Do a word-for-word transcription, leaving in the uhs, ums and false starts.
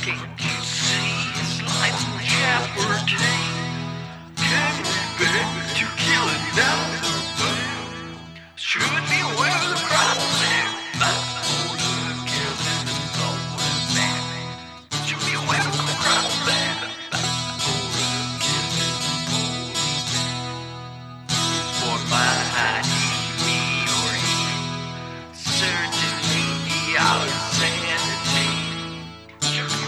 Can't you see it's like chapter ten? Can we back to killing now? Should be aware of the crowd there. Should be aware of the crowd there. For my he or he, certainly I was entertained.